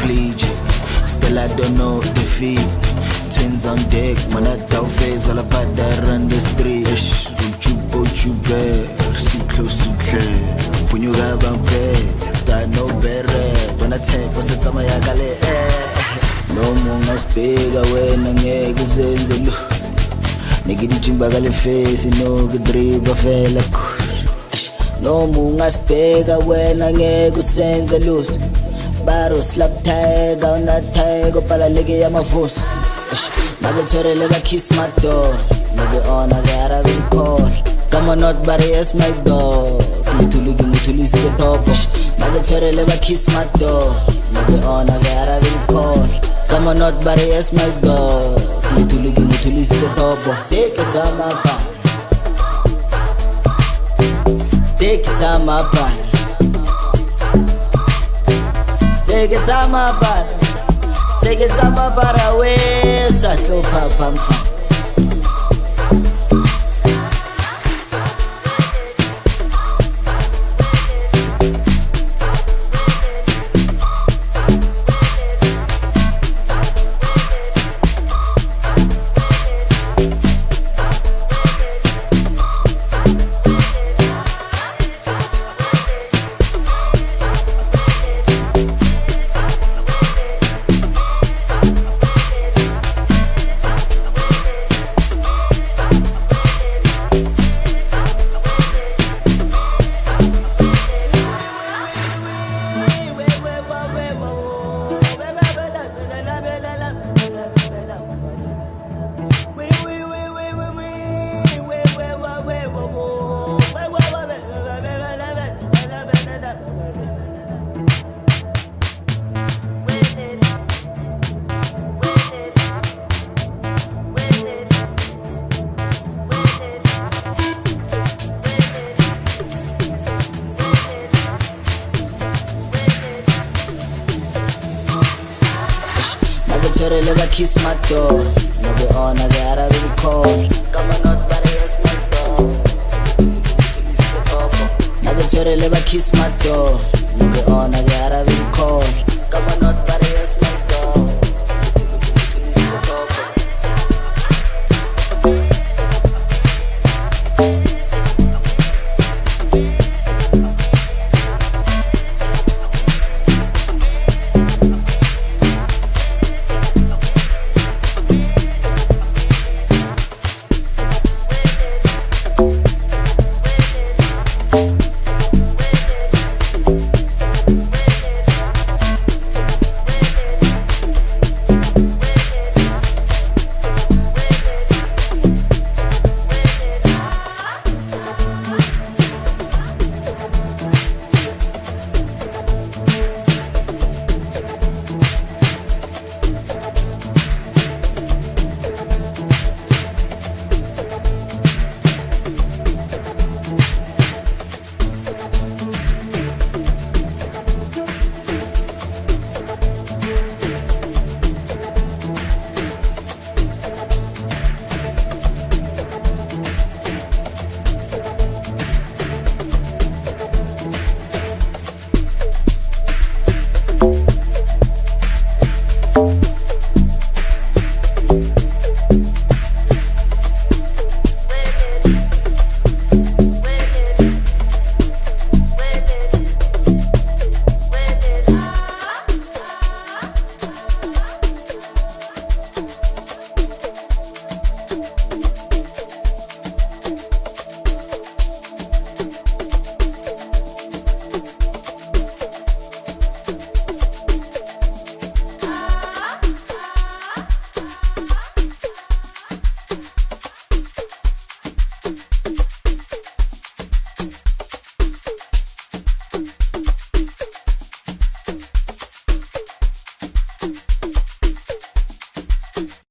bleach. Still I don't know defeat. Twins on deck, man I doubt face. All about that run the street. Uchu bear, so close to clear. When you have a bed, that no better. When I take what's the time I got it. No more as big away, no egg is in the look. Nigga di chimbagale face, no good drip of fella. No more as big away, no egg is in the loot. Baro slap tag on that tag, up a leggy on my voice. Nugget cherry never kiss my door. Nugget on a Arabic call. Come on, not barry as my dog. Mutuli is the top. Nugget cherry never kiss my door. Nugget on a Arabic call. Come on, not barry as my dog. Mutuli is the top. Take it time, my bar. Take it time, my bar. Take it time, my bar. Take it time, my bar away. Satlo papa mfa. Never kiss my door. Nugget on a Arabic call. Come on, not barry as my door. Nugget cherry never kiss my door. Nugget on a Arabic